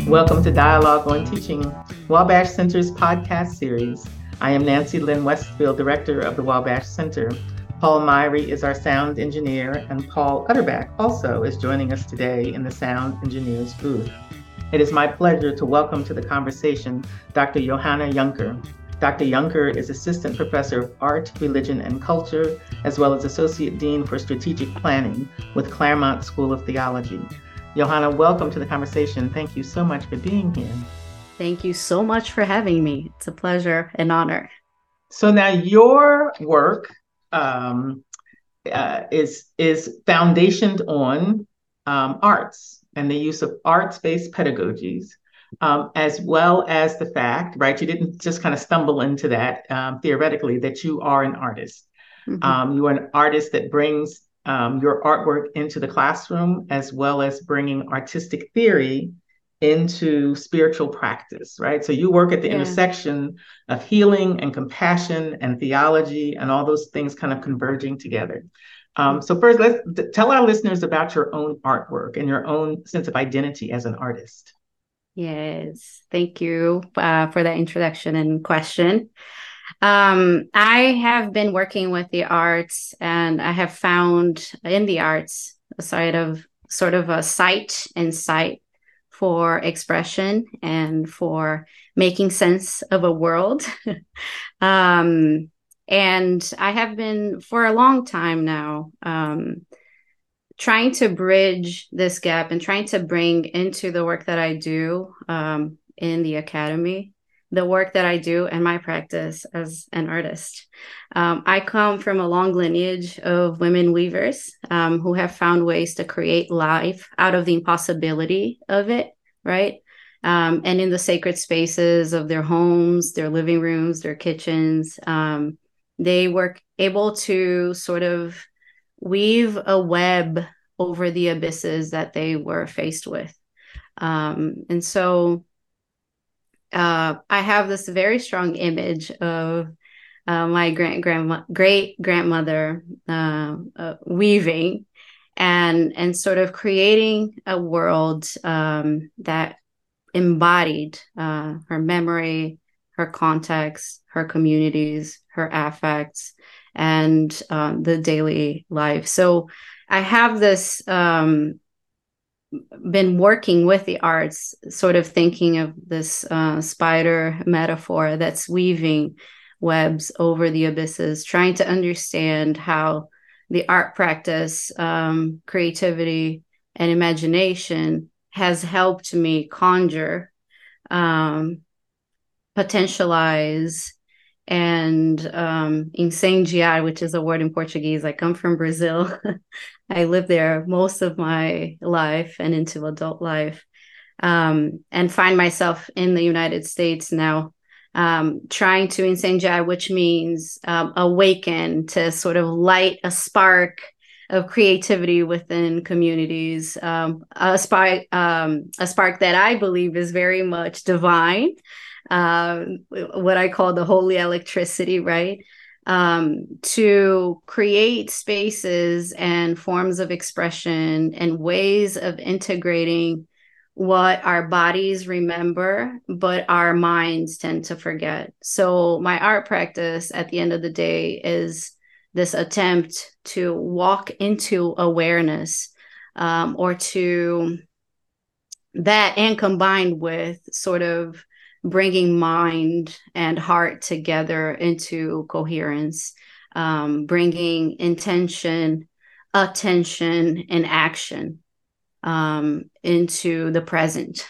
Welcome to Dialogue on Teaching, Wabash Center's podcast series. I am Nancy Lynn Westfield, Director of the Wabash Center. Paul Myrie is our sound engineer, and Paul Utterback also is joining us today in the sound engineer's booth. It is my pleasure to welcome to the conversation Dr. Johanna Junker. Dr. Junker is Assistant Professor of Art, Religion, and Culture, as well as Associate Dean for Strategic Planning with Claremont School of Theology. Johanna, welcome to the conversation. Thank you so much for being here. Thank you so much for having me. It's a pleasure and honor. So now your work is foundationed on arts and the use of arts-based pedagogies, as well as the fact, right? You didn't just kind of stumble into that theoretically, that you are an artist. Mm-hmm. You are an artist that brings your artwork into the classroom, as well as bringing artistic theory into spiritual practice, right? So you work at the intersection of healing and compassion and theology and all those things kind of converging together. So first, let's tell our listeners about your own artwork and your own sense of identity as an artist. Yes, thank you for that introduction and question. I have been working with the arts, and I have found in the arts a side of sort of a sight and sight for expression and for making sense of a world. And I have been for a long time now trying to bridge this gap and trying to bring into the work that I do in the academy, the work that I do and my practice as an artist. I come from a long lineage of women weavers who have found ways to create life out of the impossibility of it, right? And in the sacred spaces of their homes, their living rooms, their kitchens, they were able to sort of weave a web over the abysses that they were faced with. And so I have this very strong image of my great grandmother weaving and sort of creating a world that embodied her memory, her context, her communities, her affects, and the daily life. So I have this been working with the arts, sort of thinking of this spider metaphor that's weaving webs over the abysses, trying to understand how the art practice, creativity, and imagination has helped me conjure, potentialize, and incendiar, which is a word in Portuguese. I come from Brazil. I lived there most of my life and into adult life, and find myself in the United States now, trying to incendiar, which means awaken, to sort of light a spark of creativity within communities, a spark that I believe is very much divine, what I call the holy electricity, right? To create spaces and forms of expression and ways of integrating what our bodies remember, but our minds tend to forget. So my art practice at the end of the day is this attempt to walk into awareness, or to that, and combined with sort of bringing mind and heart together into coherence, bringing intention, attention, and action into the present,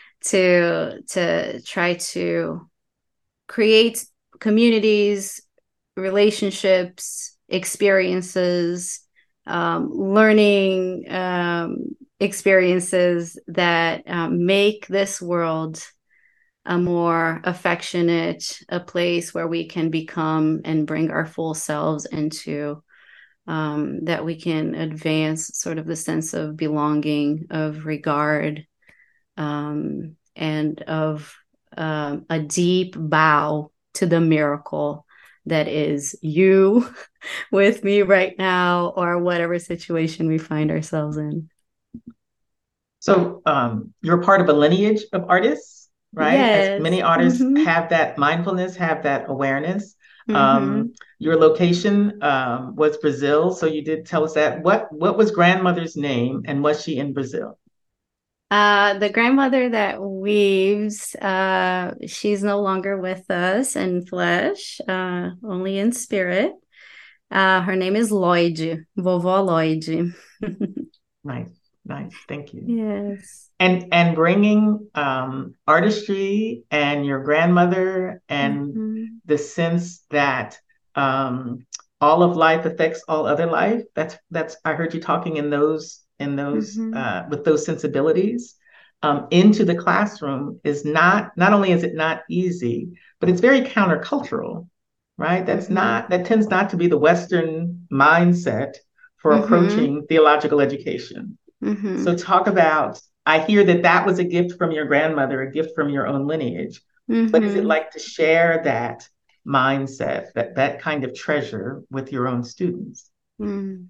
to try to create communities, relationships, experiences, learning experiences that make this world a more affectionate, a place where we can become and bring our full selves into, that we can advance sort of the sense of belonging, of regard, and of a deep bow to the miracle that is you with me right now, or whatever situation we find ourselves in. So you're part of a lineage of artists, right? As Yes. many artists Mm-hmm. have that mindfulness, have that awareness. Mm-hmm. Your location was Brazil, so you did tell us that. What was grandmother's name, and was she in Brazil? The grandmother that weaves, she's no longer with us in flesh, only in spirit. Her name is Lloyd, Vovó Lloyd. Nice, nice. Thank you. Yes. And bringing artistry and your grandmother and Mm-hmm. the sense that um, all of life affects all other life. That's I heard you talking in those Mm-hmm. with those sensibilities into the classroom is not only is it not easy, but it's very countercultural, right? Mm-hmm. That tends not to be the Western mindset for Mm-hmm. approaching theological education. So Mm-hmm. talk about, I hear that that was a gift from your grandmother, a gift from your own lineage. What is it Mm-hmm. like to share that mindset, that kind of treasure with your own students? Mm.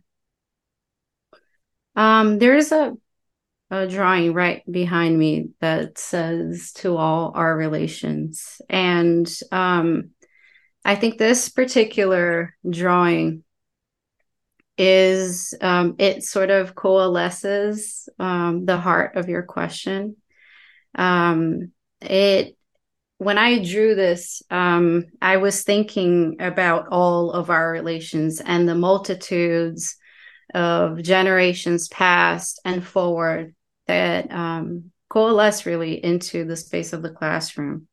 There's a drawing right behind me that says to all our relations. And I think this particular drawing is it sort of coalesces the heart of your question. It When I drew this, I was thinking about all of our relations and the multitudes of generations past and forward that coalesce really into the space of the classroom.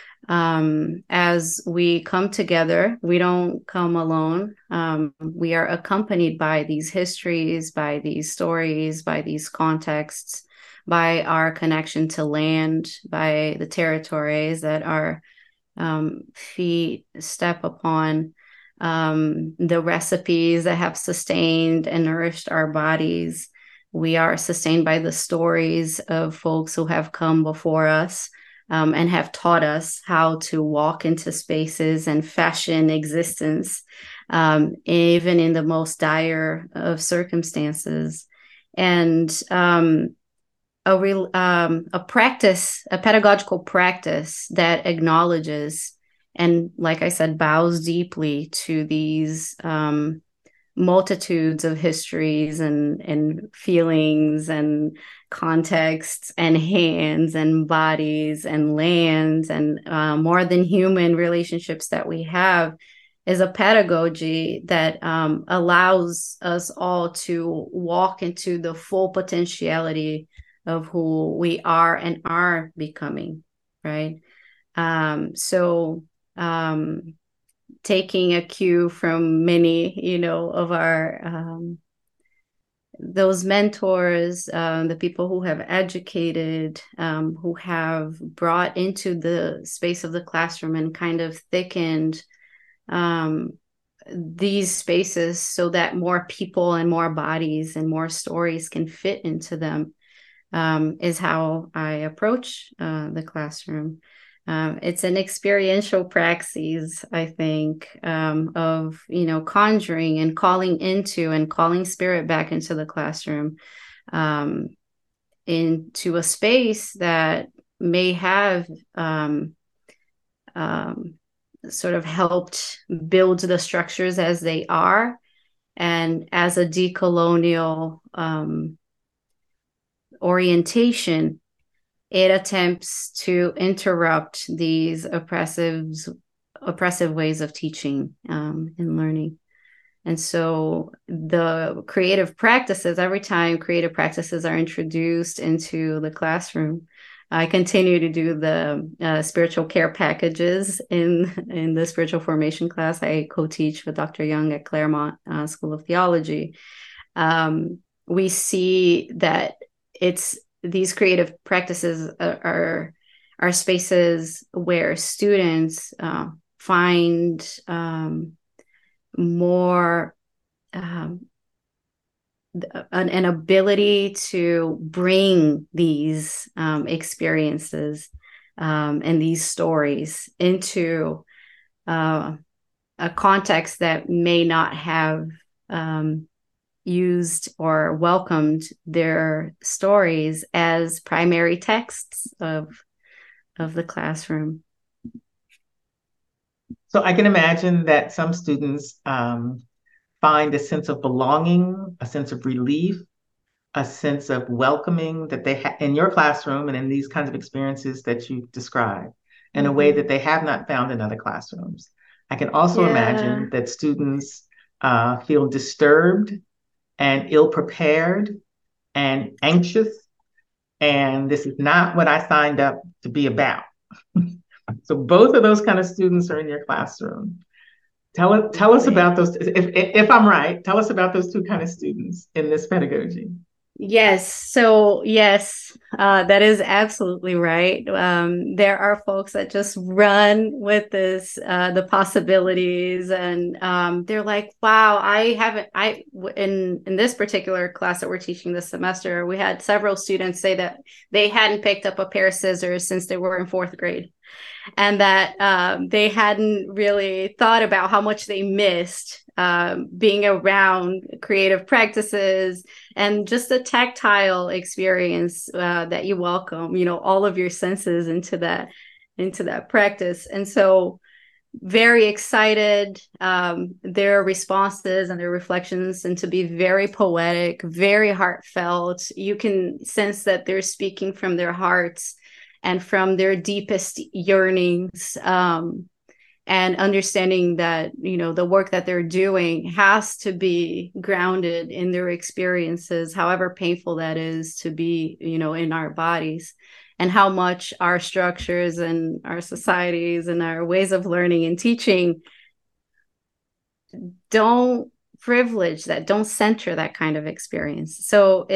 As we come together, we don't come alone. We are accompanied by these histories, by these stories, by these contexts, by our connection to land, by the territories that our feet step upon, the recipes that have sustained and nourished our bodies. We are sustained by the stories of folks who have come before us and have taught us how to walk into spaces and fashion existence, even in the most dire of circumstances. And a practice, a pedagogical practice that acknowledges and, like I said, bows deeply to these multitudes of histories and feelings and contexts and hands and bodies and lands and more than human relationships that we have is a pedagogy that allows us all to walk into the full potentiality of who we are and are becoming, right? So taking a cue from many, of our those mentors, the people who have educated, who have brought into the space of the classroom and kind of thickened um, these spaces so that more people and more bodies and more stories can fit into them, is how I approach the classroom. It's an experiential praxis, I think, of conjuring and calling into and calling spirit back into the classroom, um, into a space that may have um, sort of helped build the structures as they are, and as a decolonial orientation, it attempts to interrupt these oppressive ways of teaching and learning. And so the creative practices, every time creative practices are introduced into the classroom, I continue to do the spiritual care packages in the spiritual formation class. I co-teach with Dr. Young at Claremont School of Theology. We see that it's these creative practices are spaces where students find more an ability to bring these experiences and these stories into a context that may not have used or welcomed their stories as primary texts of the classroom. So I can imagine that some students find a sense of belonging, a sense of relief, a sense of welcoming that they have in your classroom and in these kinds of experiences that you describe in a way that they have not found in other classrooms. I can also imagine that students feel disturbed and ill prepared and anxious, and this is not what I signed up to be about. So both of those kind of students are in your classroom. Tell us about those. If I'm right, tell us about those two kind of students in this pedagogy. Yes. So, yes, that is absolutely right. There are folks that just run with the possibilities, and they're like, "Wow, in this particular class that we're teaching this semester, we had several students say that they hadn't picked up a pair of scissors since they were in fourth grade." And that they hadn't really thought about how much they missed being around creative practices and just a tactile experience that you welcome, all of your senses into that practice. And so very excited, their responses and their reflections, and to be very poetic, very heartfelt. You can sense that they're speaking from their hearts and from their deepest yearnings, and understanding that, the work that they're doing has to be grounded in their experiences, however painful that is to be, in our bodies, and how much our structures and our societies and our ways of learning and teaching don't privilege that, don't center that kind of experience. So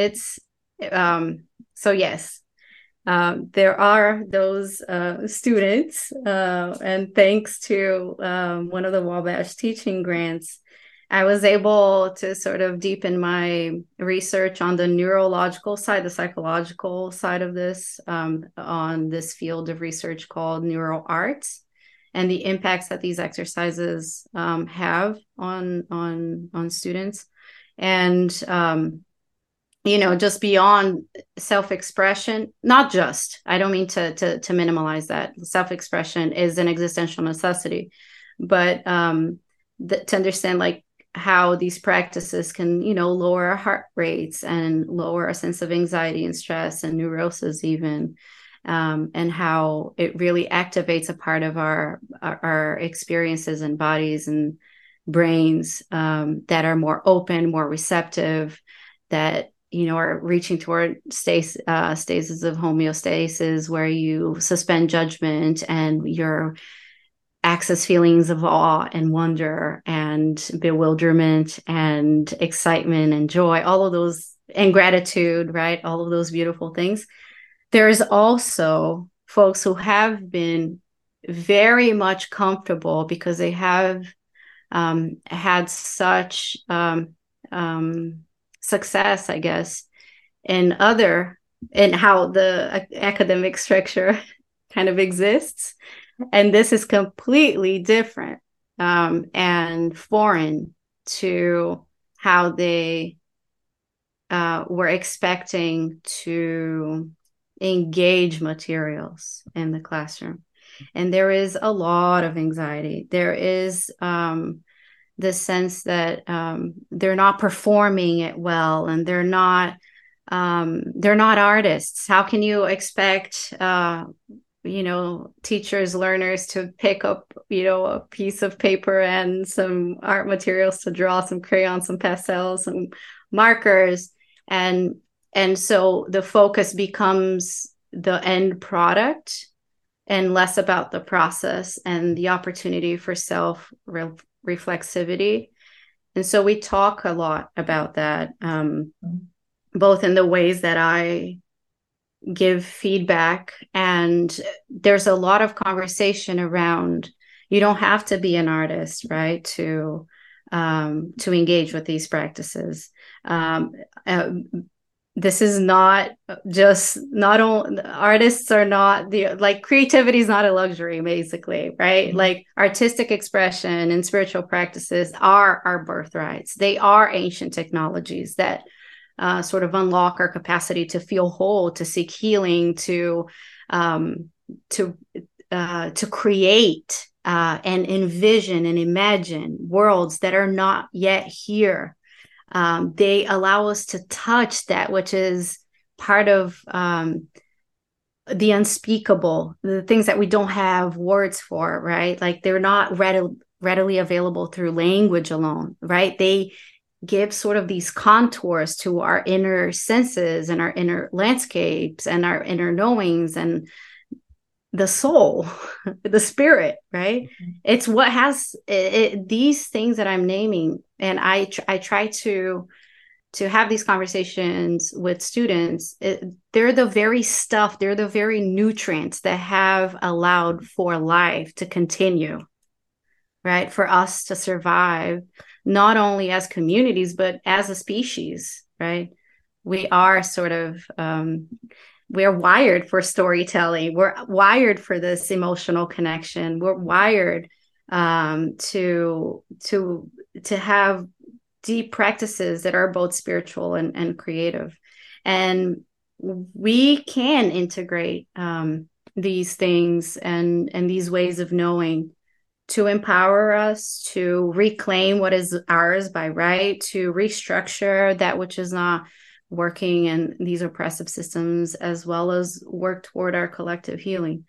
yes. There are those students, and thanks to one of the Wabash teaching grants, I was able to sort of deepen my research on the neurological side, the psychological side of this, on this field of research called neural arts, and the impacts that these exercises have on students. And just beyond self-expression, not just, I don't mean to minimize that. Self-expression is an existential necessity, but to understand like how these practices can, lower our heart rates and lower a sense of anxiety and stress and neurosis even, and how it really activates a part of our experiences and bodies and brains that are more open, more receptive, that are reaching toward stasis of homeostasis, where you suspend judgment and your access feelings of awe and wonder and bewilderment and excitement and joy, all of those, and gratitude, right? All of those beautiful things. There's also folks who have been very much comfortable because they have had such success, I guess, in how the academic structure kind of exists. And this is completely different and foreign to how they were expecting to engage materials in the classroom. And there is a lot of anxiety. There is the sense that they're not performing it well, and they're not artists. How can you expect teachers, learners to pick up a piece of paper and some art materials to draw, some crayons, some pastels, some markers, and so the focus becomes the end product and less about the process and the opportunity for self reflexivity. And so we talk a lot about that, both in the ways that I give feedback, and there's a lot of conversation around, you don't have to be an artist, right, to engage with these practices. this is not just, not only artists are not the, like, creativity is not a luxury, basically, right? Mm-hmm. Like, artistic expression and spiritual practices are our birthrights. They are ancient technologies that sort of unlock our capacity to feel whole, to seek healing, to create and envision and imagine worlds that are not yet here. They allow us to touch that which is part of the unspeakable, the things that we don't have words for, right? Like, they're not readily available through language alone, right? They give sort of these contours to our inner senses and our inner landscapes and our inner knowings and the soul, the spirit, right? Mm-hmm. It's what has these things that I'm naming. And I try to have these conversations with students. They're the very stuff, they're the very nutrients that have allowed for life to continue, right? For us to survive, not only as communities, but as a species, right? We are sort of, we're wired for storytelling. We're wired for this emotional connection. We're wired to have deep practices that are both spiritual and creative. And we can integrate these things and these ways of knowing to empower us, to reclaim what is ours by right, to restructure that which is not working in these oppressive systems, as well as work toward our collective healing.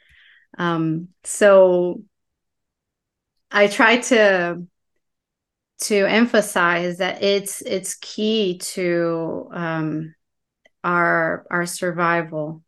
So I try to emphasize that it's key to our survival.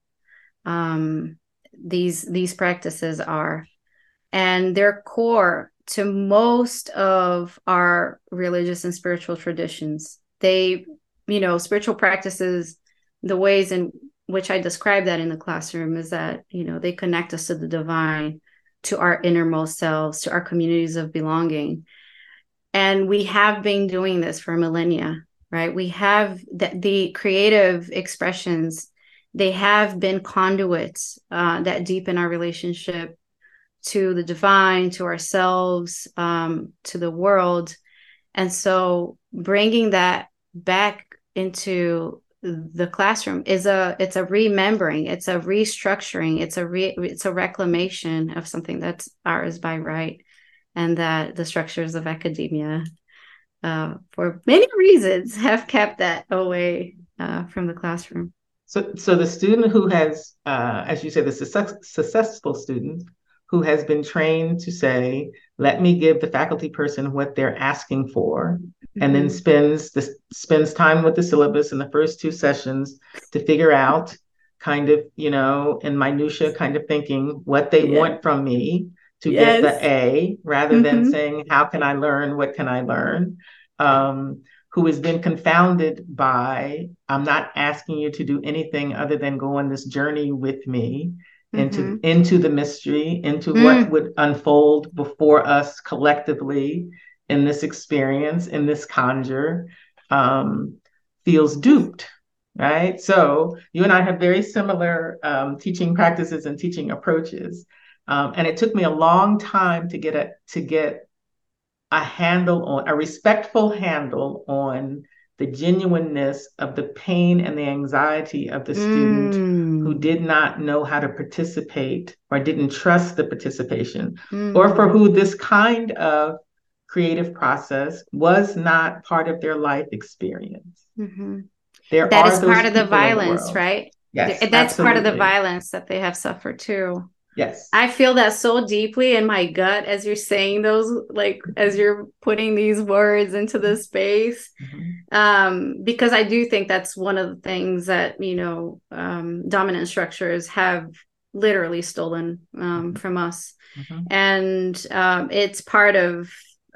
These practices are, and they're core to most of our religious and spiritual traditions. They, spiritual practices, the ways in which I describe that in the classroom is that, they connect us to the divine, to our innermost selves, to our communities of belonging. And we have been doing this for millennia, right? We have the creative expressions, they have been conduits that deepen our relationship to the divine, to ourselves, to the world. And so bringing that back into the classroom it's a remembering, it's a restructuring, it's a reclamation of something that's ours by right, and that the structures of academia, for many reasons, have kept that away from the classroom. So the student who has, as you say, the successful student who has been trained to say, let me give the faculty person what they're asking for, mm-hmm. and then spends time with the syllabus in the first 2 sessions to figure out kind of, in minutia kind of thinking what they want from me to get the A, rather mm-hmm. than saying, how can I learn? What can I learn? Who has been confounded by, I'm not asking you to do anything other than go on this journey with me into the mystery, into what would unfold before us collectively in this experience, in this conjure, feels duped, right? So you and I have very similar teaching practices and teaching approaches. And it took me a long time to get a respectful handle on the genuineness of the pain and the anxiety of the student who did not know how to participate or didn't trust the participation, or for who this kind of creative process was not part of their life experience. Mm-hmm. That is part of the violence, right? Yes, that's absolutely. Part of the violence that they have suffered too. Yes. I feel that so deeply in my gut as you're saying those, like, as you're putting these words into the space, because I do think that's one of the things that, dominant structures have literally stolen from us. And it's part of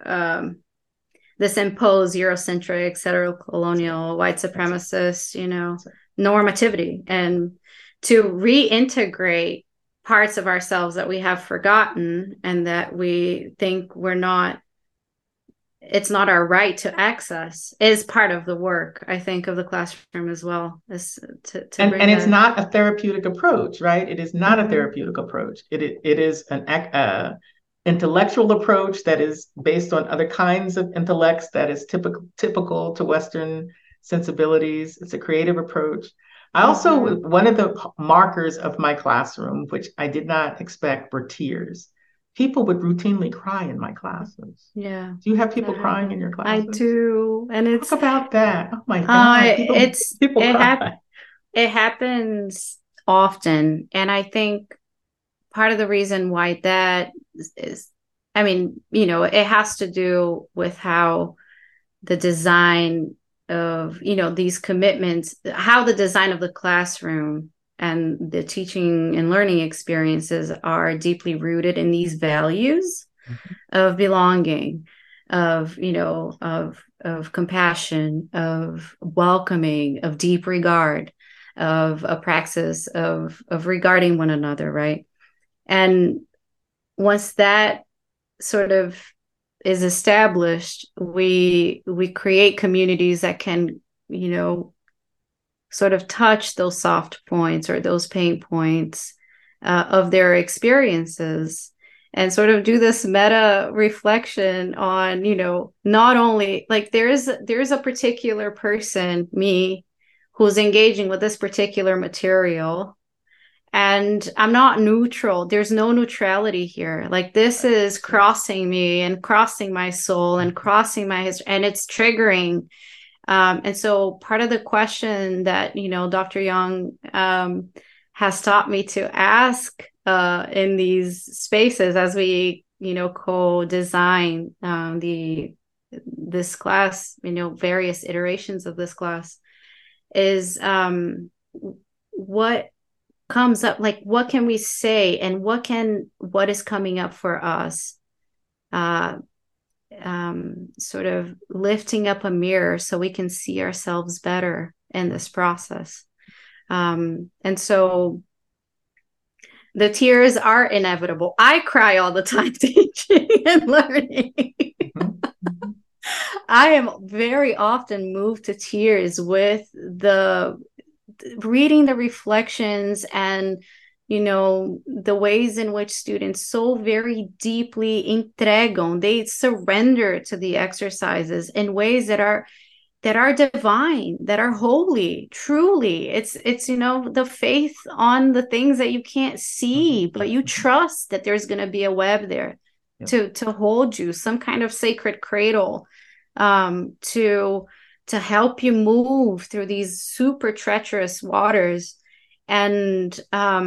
this imposed Eurocentric, colonial, white supremacist, normativity, and to reintegrate parts of ourselves that we have forgotten and that we think we're not it's not our right to access is part of the work, I think, of the classroom as well, is to And bring it's that. not a therapeutic approach, right? It is not a Mhm. therapeutic approach. It is an intellectual approach that is based on other kinds of intellects that is typical to Western sensibilities. It's a creative approach. I also, Mhm. one of the markers of my classroom, which I did not expect, were tears. People would routinely cry in my classes. Yeah, Do you have people that crying in happened. your I classes? do, and Talk about that. Oh my God, it's people cry. it happens often, and I think part of the reason why that is, I mean, it has to do with how the design of, these commitments, how the design of the classroom and the teaching and learning experiences are deeply rooted in these values of belonging, of, of compassion, of welcoming, of deep regard, of a praxis of regarding one another, right? And once that sort of is established, we create communities that can, you know, sort of touch those soft points or those pain points of their experiences, and sort of do this meta reflection on, not only like there's a particular person, me, who's engaging with this particular material, and I'm not neutral. There's no neutrality here. Like this Right. is crossing me and crossing my soul and crossing my history, and it's triggering. And so part of the question that, Dr. Young has taught me to ask in these spaces as we, co-design this class, various iterations of this class, is what comes up, like what can we say, and what is coming up for us, uh sort of lifting up a mirror so we can see ourselves better in this process. And so the tears are inevitable. I cry all the time teaching and learning. Mhm. Mhm. I am very often moved to tears with the reading the reflections, and the ways in which students so very deeply entregam, they surrender to the exercises in ways that are divine, that are holy. Truly, it's the faith on the things that you can't Mhm. see, but you Mhm. trust that there's going to be a web there Yep. to hold you, some kind of sacred cradle, to help you move through these super treacherous waters. And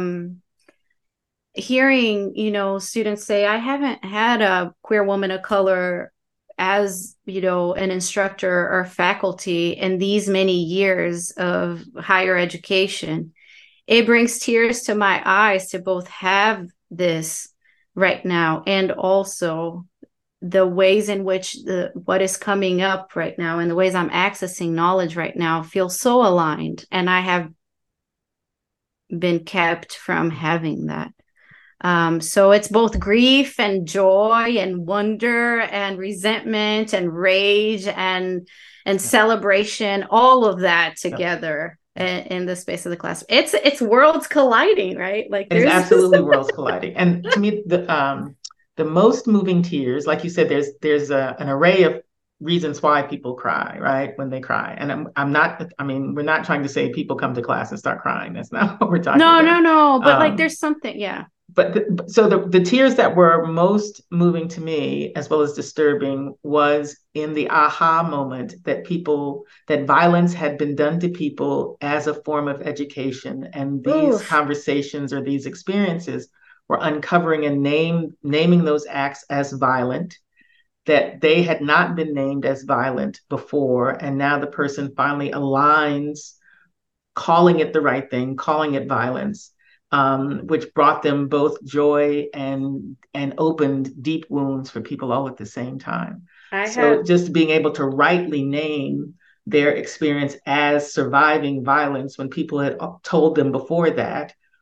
hearing, students say, I haven't had a queer woman of color as, an instructor or faculty in these many years of higher education. It brings tears to my eyes to both have this right now, and also the ways in which what is coming up right now and the ways I'm accessing knowledge right now feel so aligned, and I have been kept from having that. So it's both grief and joy and wonder and resentment and rage and Yep. celebration, all of that Yep. together Yep. in the space of the class. It's worlds colliding, right? Like It is there's absolutely worlds colliding. And to me, the most moving tears, like you said, there's an array of reasons why people cry, right? When they cry. And I'm not, I mean, we're not trying to say people come to class and start crying. That's not what we're talking no, about. no, no, but like Um, there's something, yeah. so the tears that were most moving to me, as well as disturbing, was in the aha moment that violence had been done to people as a form of education, and these Oof. conversations or these experiences were uncovering and naming those acts as violent, that they had not been named as violent before, and now the person finally aligns, calling it the right thing, calling it violence, which brought them both joy and opened deep wounds for people all at the same time. I So have just being able to rightly name their experience as surviving violence when people had told them before that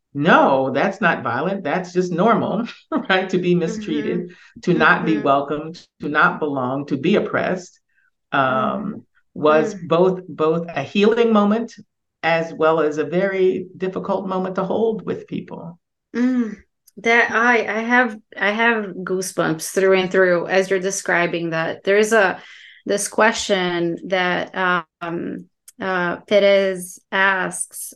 no, that's not violent. That's just normal, right? To be Mm-hmm. mistreated, to not be Mm-hmm. welcomed, to not belong, to be oppressed, Mm-hmm. was both a healing moment as well as a very difficult moment to hold with people. Mm. That I have goosebumps through and through as you're describing that. There's a this question that Perez asks,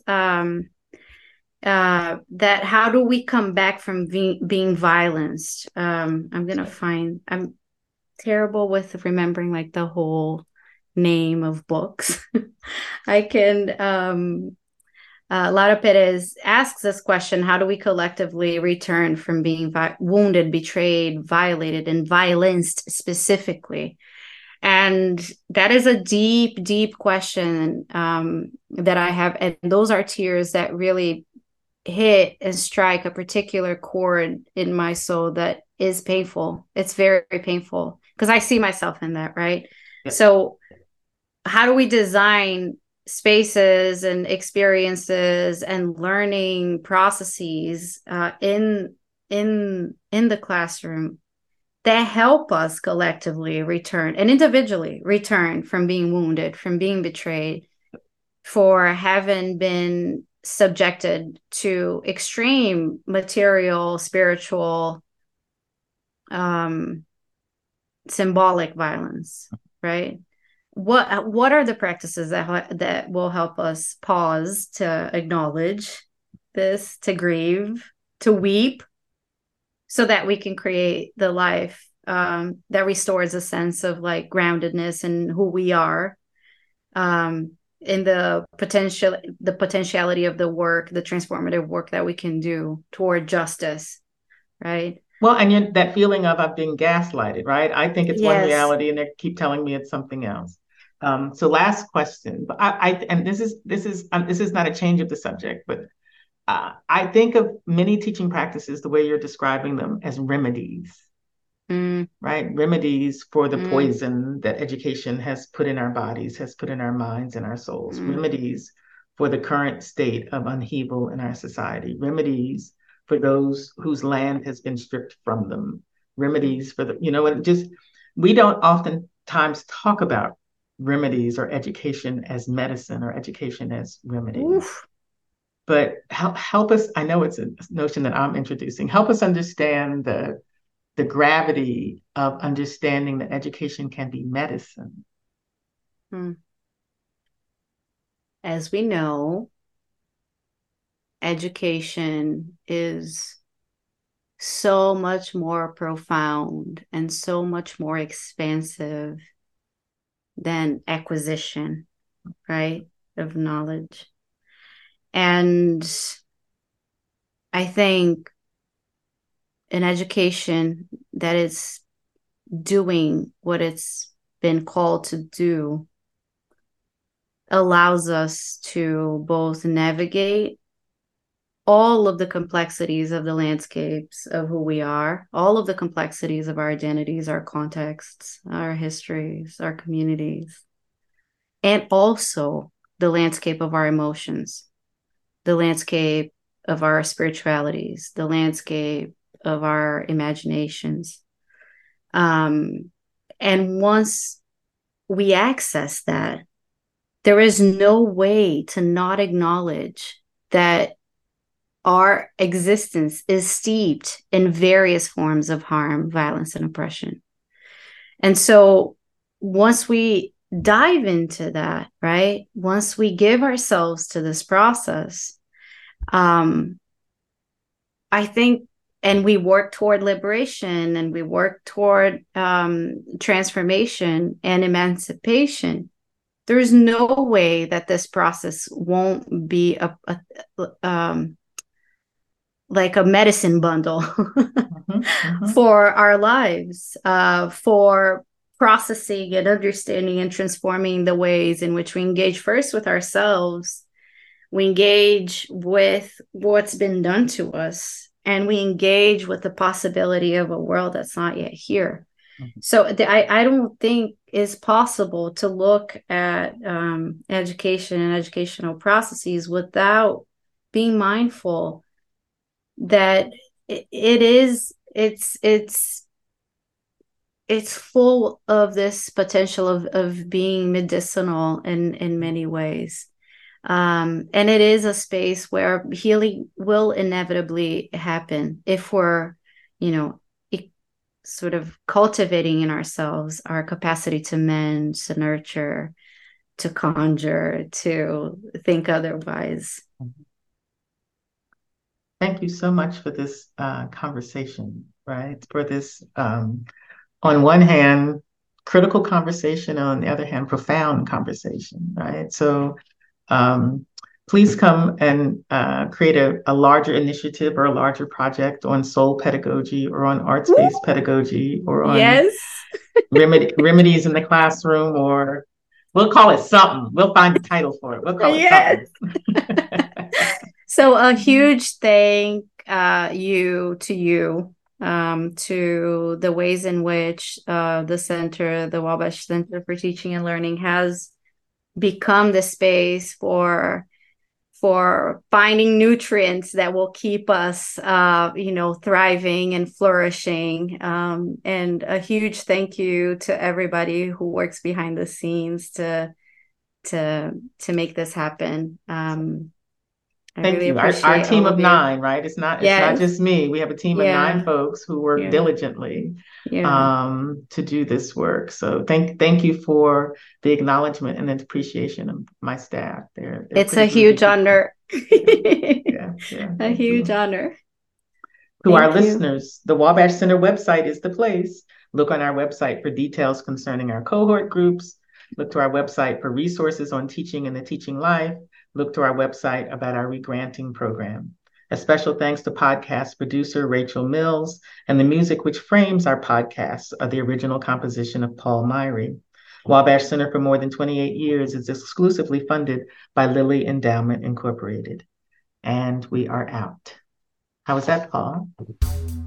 that how do we come back from being violenced? I'm terrible with remembering like the whole name of books. I can Lara Perez asks this question: how do we collectively return from being wounded, betrayed, violated, and violenced specifically? And that is a deep, deep question that I have. And those are tears that really hit and strike a particular chord in my soul that is painful. It's very, very painful because I see myself in that, right? Yeah. So, how do we design spaces and experiences and learning processes in the classroom that help us collectively return and individually return from being wounded, from being betrayed, for having been subjected to extreme material, spiritual, um, symbolic violence, right? What are the practices that will help us pause to acknowledge this, to grieve, to weep, so that we can create the life that restores a sense of like groundedness and who we are, in the potentiality of the work, the transformative work that we can do toward justice, right? Well, and that feeling of I've been gaslighted, right? I think it's one Yes. reality, and they keep telling me it's something else. So, last question, but I and this is not a change of the subject, but I think of many teaching practices the way you're describing them as remedies, Mm, right? Remedies for the mm, poison that education has put in our bodies, has put in our minds and our souls. mm, Remedies for the current state of upheaval in our society. Remedies for those whose land has been stripped from them. mm. Remedies for and just we don't oftentimes talk about remedies or education as medicine or education as remedies. Oof. But help us. I know it's a notion that I'm introducing. Help us understand the gravity of understanding that education can be medicine. Mm. As we know, education is so much more profound and so much more expansive than acquisition, right, of knowledge. And I think an education that is doing what it's been called to do allows us to both navigate all of the complexities of the landscapes of who we are, all of the complexities of our identities, our contexts, our histories, our communities, and also the landscape of our emotions, the landscape of our spiritualities, the landscape of our imaginations. Um, and once we access that, there is no way to not acknowledge that our existence is steeped in various forms of harm, violence, and oppression. And so once we dive into that, right, once we give ourselves to this process, um, I think, and we work toward liberation and we work toward transformation and emancipation, there's no way that this process won't be like a medicine bundle Mm-hmm, mm-hmm. for our lives, for processing and understanding and transforming the ways in which we engage first with ourselves, we engage with what's been done to us, and we engage with the possibility of a world that's not yet here. So I don't think it's possible to look at education and educational processes without being mindful that it is it's full of this potential of being medicinal in many ways. And it is a space where healing will inevitably happen if we're, you know, sort of cultivating in ourselves our capacity to mend, to nurture, to conjure, to think otherwise. Thank you so much for this conversation, right? For this, on one hand, critical conversation, on the other hand, profound conversation, right? So please come and create a larger initiative or a larger project on soul pedagogy or on arts-based pedagogy or on Yes. remedies in the classroom, or we'll call it something. We'll find a title for it. We'll call it Yes. something. So a huge thank you to the ways in which the center, the Wabash Center for Teaching and Learning, has become the space for finding nutrients that will keep us thriving and flourishing, and a huge thank you to everybody who works behind the scenes to make this happen. I Thank really you. Our appreciate team all of of you. nine, right? It's not Yes. just me. We have a team of Yeah. 9 folks who work Yeah. diligently Yeah. to do this work. So thank you for the acknowledgement and the appreciation of my staff. They're It's a pretty groovy huge people. honor. Yeah. A Thank huge you. honor. To our Thank you. listeners, the Wabash Center website is the place. Look on our website for details concerning our cohort groups. Look to our website for resources on teaching and the teaching life. Look to our website about our regranting program. A special thanks to podcast producer Rachel Mills, and the music which frames our podcasts are the original composition of Paul Myrie. Wabash Center for more than 28 years is exclusively funded by Lilly Endowment Incorporated. And we are out. How was that, Paul?